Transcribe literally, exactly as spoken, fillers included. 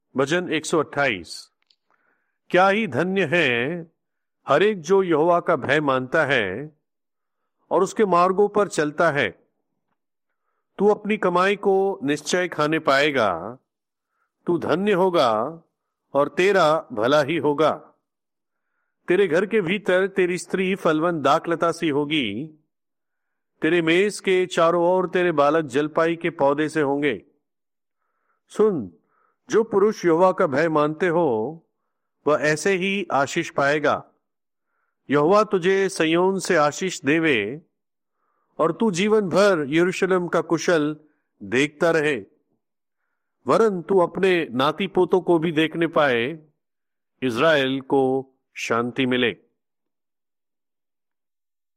भजन एक सौ अट्ठाईस। क्या ही धन्य है हर एक जो यहोवा का भय मानता है और उसके मार्गों पर चलता है। तू अपनी कमाई को निश्चय खाने पाएगा, तू धन्य होगा और तेरा भला ही होगा। तेरे घर के भीतर तेरी स्त्री फलवंत दाखलता सी होगी, तेरे मेज के चारों ओर तेरे बालक जलपाई के पौधे से होंगे। सुन, जो पुरुष यहोवा का भय मानते हो वह ऐसे ही आशीष पाएगा। यहोवा तुझे सिय्योन से आशीष देवे और तू जीवन भर यरूशलेम का कुशल देखता रहे। वरन तू अपने नाती पोतों को भी देखने पाए, इज़राइल को शांति मिले।